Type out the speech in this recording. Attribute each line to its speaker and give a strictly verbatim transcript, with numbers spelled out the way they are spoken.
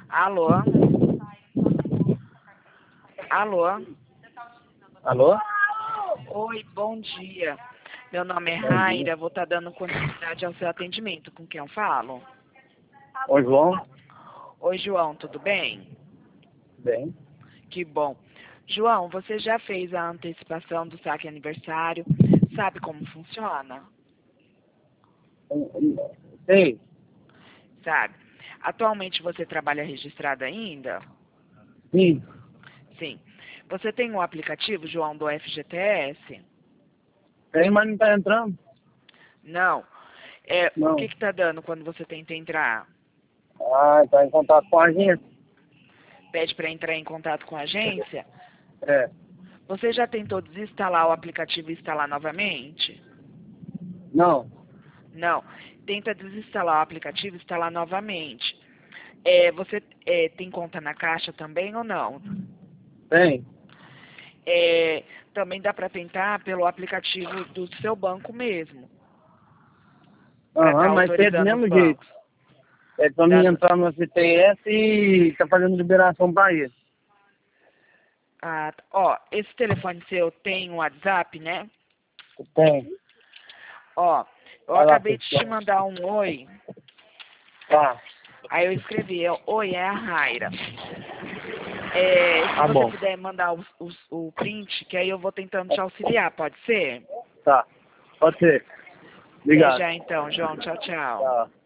Speaker 1: Alô? Alô?
Speaker 2: Alô?
Speaker 1: Oi, bom dia. Meu nome é
Speaker 2: Bom dia.
Speaker 1: Raira, vou estar dando continuidade ao seu atendimento. Com quem eu falo?
Speaker 2: Oi, João.
Speaker 1: Oi, João, tudo bem?
Speaker 2: Bem.
Speaker 1: Que bom. João, você já fez a antecipação do saque aniversário? Sabe como funciona?
Speaker 2: Sei.
Speaker 1: Sabe. Atualmente você trabalha registrado ainda?
Speaker 2: Sim.
Speaker 1: Sim. Você tem um aplicativo, João, do F G T S?
Speaker 2: Tem, mas não tá entrando?
Speaker 1: Não. É,
Speaker 2: Não.
Speaker 1: o que que tá dando quando você tenta entrar?
Speaker 2: Ah, tá em contato com a gente?
Speaker 1: Pede para entrar em contato com a agência?
Speaker 2: É.
Speaker 1: Você já tentou desinstalar o aplicativo e instalar novamente?
Speaker 2: Não.
Speaker 1: Não. Tenta desinstalar o aplicativo e instalar novamente. É, você é, tem conta na Caixa também ou não?
Speaker 2: Tem.
Speaker 1: É, também dá para tentar pelo aplicativo do seu banco mesmo. Para estar
Speaker 2: Aham, mas tem do
Speaker 1: autorizando os
Speaker 2: mesmo jeito.
Speaker 1: bancos.
Speaker 2: É pra
Speaker 1: Dá-
Speaker 2: mim entrar no F T S e tá fazendo liberação pra ele.
Speaker 1: ah, ó, esse telefone seu tem um WhatsApp, né?
Speaker 2: Tem.
Speaker 1: Ó, eu
Speaker 2: Vai lá,
Speaker 1: acabei de te
Speaker 2: pessoal.
Speaker 1: mandar um oi.
Speaker 2: Tá.
Speaker 1: Aí eu escrevi, é, oi, é a Raira. É, se
Speaker 2: Tá
Speaker 1: você
Speaker 2: bom.
Speaker 1: puder mandar o, o, o print, que aí eu vou tentando te auxiliar, pode ser?
Speaker 2: Tá. Pode ser.
Speaker 1: Até
Speaker 2: Obrigado.
Speaker 1: já então, João. Tchau, tchau.
Speaker 2: Tá.